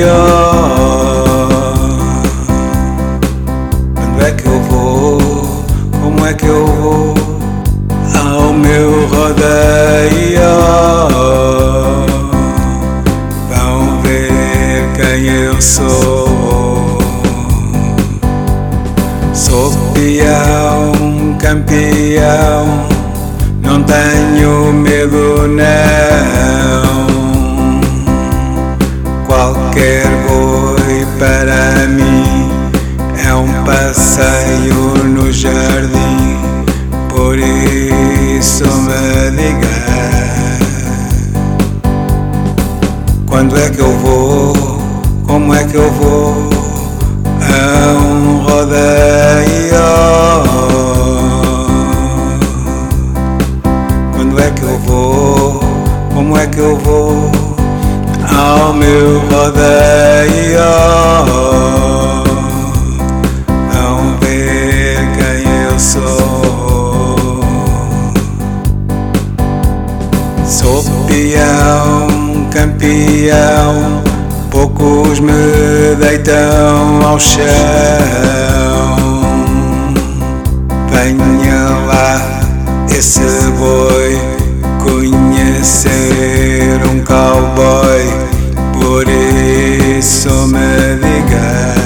Quando é que eu vou? Como é que eu vou ao meu rodeio? Vão ver quem eu sou. Sou peão, campeão, não tenho medo não. Qualquer boi para mim é um passeio no jardim, por isso me diga, quando é que eu vou? Como é que eu vou a um rodeio? Quando é que eu vou? Como é que eu vou ao meu rodeio? Vão ver quem eu sou. Sou peão, campeão, poucos me deitam ao chão. Venha lá esse boi conhecer um cowboy, por isso me diga,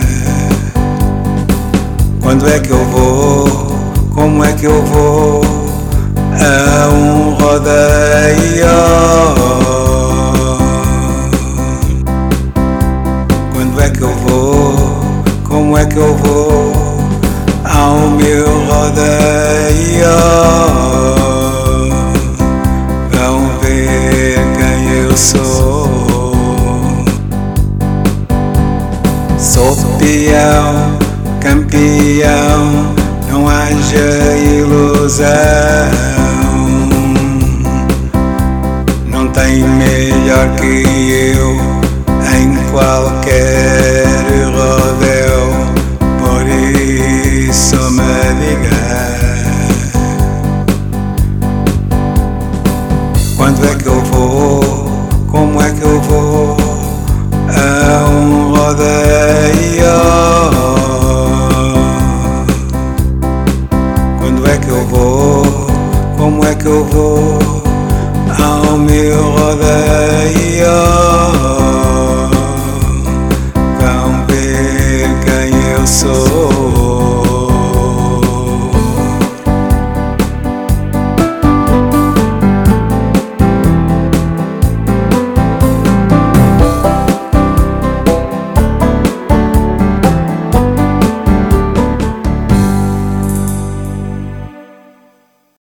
quando é que eu vou? Como é que eu vou a um rodeio? Quando é que eu vou? Como é que eu vou ao meu rodeio? Vão ver quem eu sou. Sou peão, campeão, não haja ilusão. Não tem melhor que eu em qualquer rodeo, por isso me diga, quando é que eu vou? Como é que eu vou a um rodeio? Quando é que eu vou? Como é que eu vou ao meu rodeio? Vão ver quem eu sou.